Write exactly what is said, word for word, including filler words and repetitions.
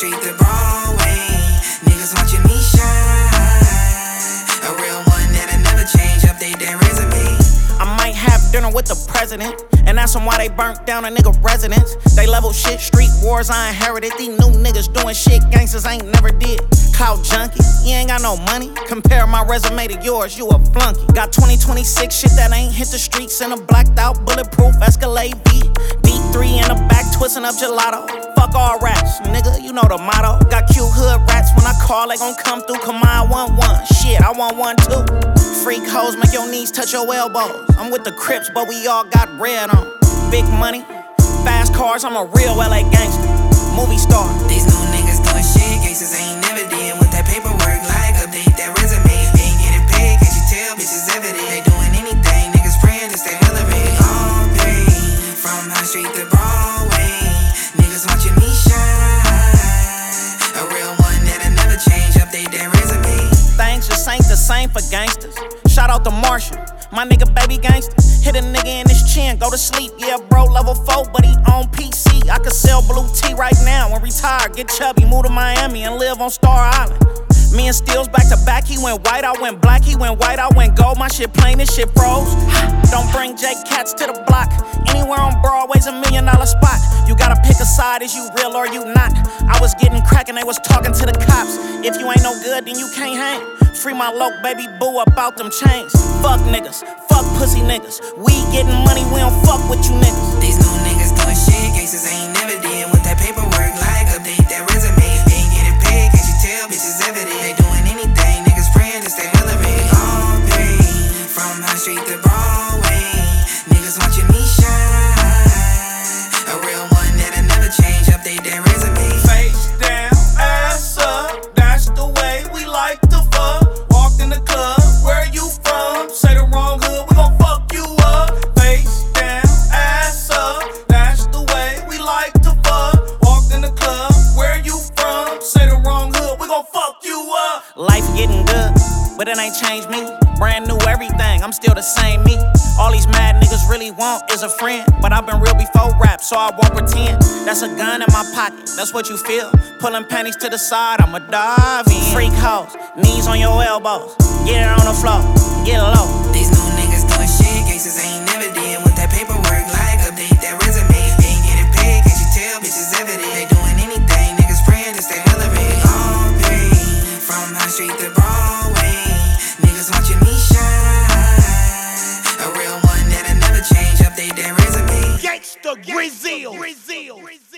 street to Broadway, niggas watching me shine. A real one that'll never change, update that resume. I might have dinner with the president and ask them why they burnt down a nigga residence. They level shit, street wars I inherited. These new niggas doing shit gangsters ain't never did. Clout junkie, you ain't got no money. Compare my resume to yours, you a flunky. Got twenty twenty-six shit that ain't hit the streets in a blacked out bulletproof Escalade V. D three in the back twisting up gelato. Fuck all rats, nigga, you know the motto. Got cute hood rats, when I call they gon' come through. Come on, I want one, shit, I want one too. Freak hoes make your knees touch your elbows. I'm with the Crips, but we all got red on. Big money, fast cars, I'm a real L A gangster. Movie star. These new niggas doing shit gangsters ain't never did. With that paperwork, like update that resume. Ain't getting paid, can't you tell bitches evident? They doing anything, niggas praying to stay relevant. All day, from High Street to Broadway, niggas watching me shine. A real one that'll never change, update that resume. Things just ain't the same for gangsters. Shout out to Marshall, my nigga baby gangster. Hit a nigga in his chin, go to sleep. Yeah, bro, level four, but he on P C. I could sell blue tea right now and retire, get chubby, move to Miami and live on Star Island. Me and Steels back to back, he went white, I went black, he went white, I went gold. My shit plain, this shit froze. Don't bring Jake Cats to the block. Anywhere on Broadway's a million dollar spot. You gotta pick a side, is you real or you not? I was getting crack and they was talking to the cops. If you ain't no good, then you can't hang. Free my loc, baby boo, up out them chains. Fuck niggas, fuck pussy niggas. We getting money, we don't fuck with you niggas. These new niggas doing shit gangsters ain't never did. With that paperwork, like update that resume. Ain't getting paid, can't you tell bitches evident? They doing anything, niggas praying to stay relevant. All day, from High Street to Broadway, niggas watching me shine. A real one that'll never change, update that resume. Face down, ass up, that's the way we like to fuck. Walked in the club, where you from? Say the wrong hood, we gon' fuck you up. Face down, ass up, that's the way we like to fuck. Walked in the club, where you from? Say the wrong hood, we gon' fuck you up. Life getting good, but it ain't changed me. Brand new everything, I'm still the same me. All these mad niggas really want is a friend, but I've been real before rap, so I won't pretend. That's a gun in my pocket, that's what you feel. Pulling panties to the side, I'ma dive in. Freak hoes, knees on your elbows. Get it on the floor, get low. These new niggas doing shit gangsters ain't never did. With that paperwork, like update that resume. Ain't getting paid, can't you tell bitches evident? They doing anything, niggas praying to stay relevant. All day, from High Street to Broadway, niggas watching me shine. A real one that'll never change, update that resume. Gangsta Grizzle.